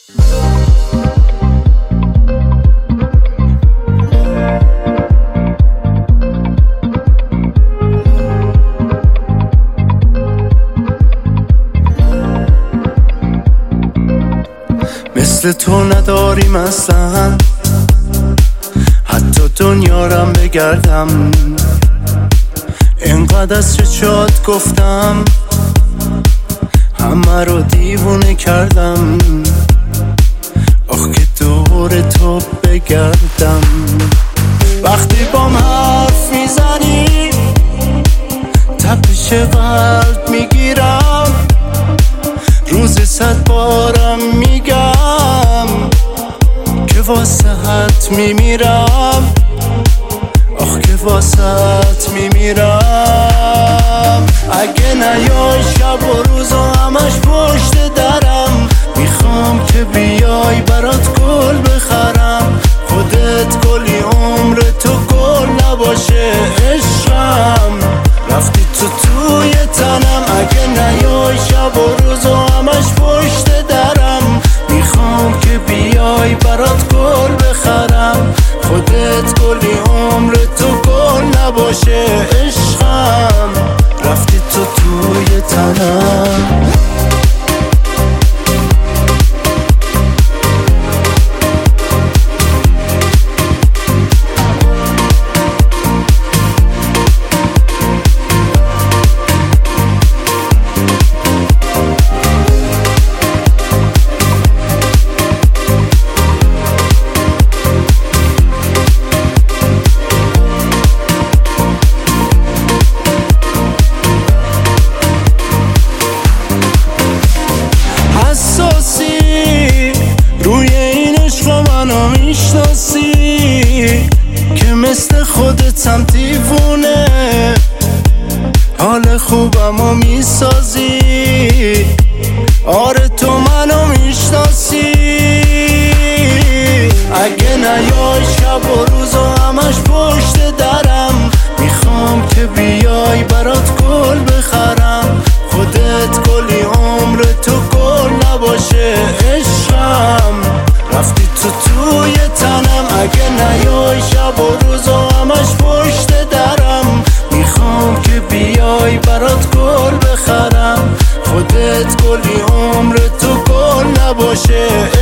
مثل تو نداریم اصلا، حتی دنیارم بگردم. اینقدر از چشات گفتم، همه رو دیوونه کردم. آخ که دور تو بگردم. وقتی بام حرف میزنی تپش قلب میگیرم، روز 100 بارم میگم که واسهت میمیرم. آخ که واسهت میمیرم. اگه نیای شب و روز و همش پشت درم، میخوام که بیای برات گل بخرم. خودت گلی عمر تو گل نباشه عشقم، رفتی تو توی تنم. اگه نیای شب و روز و همش پشت درم، میخوام که بیای برات گل بخرم. خودت گلی عمر تو گل نباشه عشقم، رفتی تو توی تنم. روی این عشق منو میشناسی که مثل خودتم دیوونه. حال خوبمو میسازی، آره تو منو میشناسی. اگه نیای شب و روز و همش پشت درم، میخوام که بیای برات گل بخرم. خودت گلی عمر تو گل نباشه عشقم، رفتی تو توی تنم. اگه نیای شب و روز و همش پشت درم، میخوام که بیای برات گل بخرم. خودت گلی عمر تو گل نباشه